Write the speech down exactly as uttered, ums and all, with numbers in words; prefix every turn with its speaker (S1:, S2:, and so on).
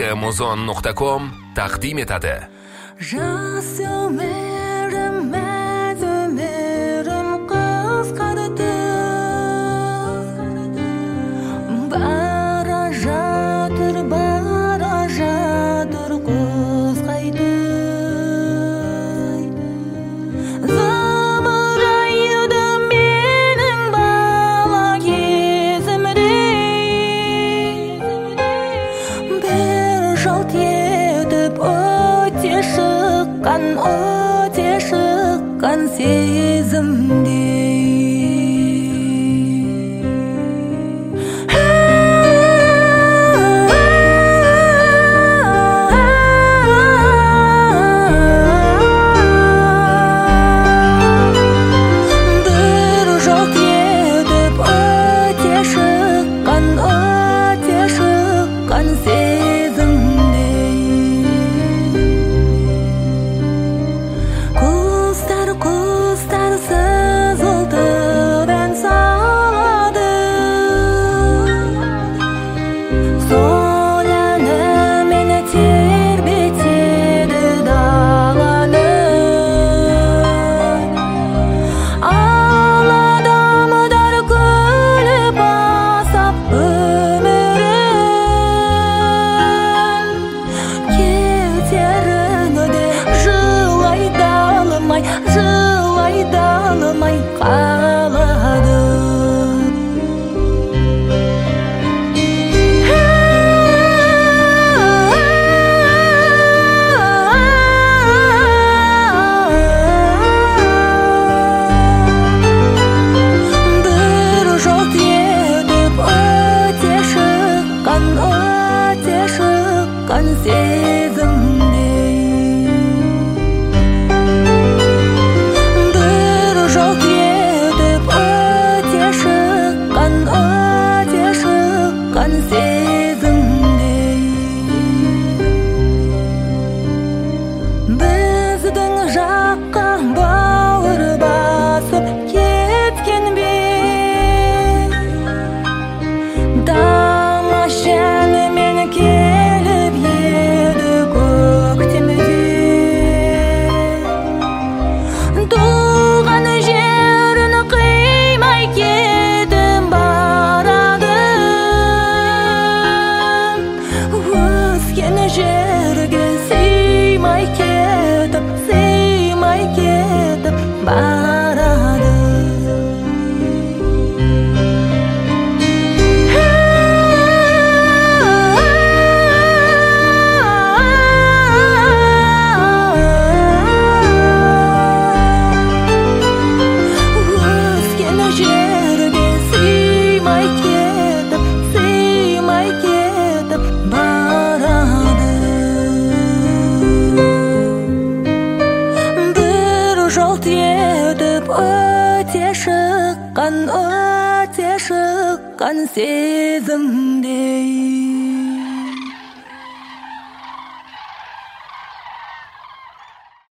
S1: muzon nuqta com taqdim etadi.
S2: Жас өмірім, мәз өмірім қысқарды, бара жатыр, бара жатыр қозғайды. Зымырайды менің бала кезімде, бір жалт етіп өте шыққан, өте шыққан сезімде. Бір жалт етіп өте шыққан, өте шыққан сезімде. Құстар, құстар сызылтып ән салады, сол әнімен тербетеді даланы. Ал адамдар күліп асап өмірін, кетеріңді жылай далмай, жылай далмай қалады. Бір жалт етіп өте шыққан, өте шыққан сезімде. Бір жалт етіп өте шыққан, өте шыққан сезімде. Біздің жаққа бауыр басып кеткен бе, дамаш әнімен келіп еді көктемде. Туған жерін қимай кетіп барады, өскен жерге сыймай кетіп, сыймай кетіп барады. Өскен жерге сыймай кетіп, сыймай кетіп барады. Бір жалт етіп өте шыққан, өте шыққан сезімде.